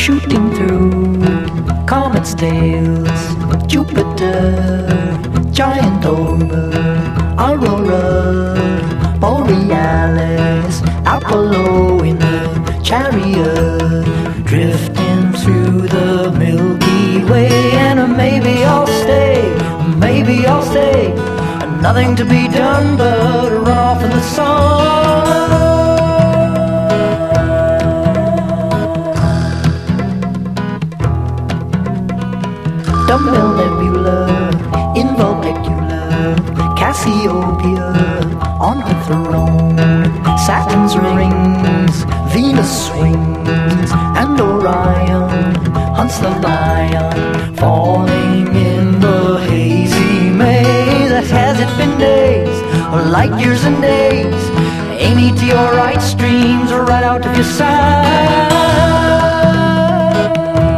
shooting through comets' tails, Jupiter, giant Orbit, Aurora Borealis, Apollo in the chariot, drifting through the Milky Way. And maybe I'll stay, maybe I'll stay, nothing to be done but run off in the sun. Dumbbell Nebula, Involpecula, Cassiopeia on her throne, Saturn's rings, Venus swings, and Orion hunts the lion, falling in the hazy maze. Has it been days, or light years and days? Amy to your right, streams right out of your side.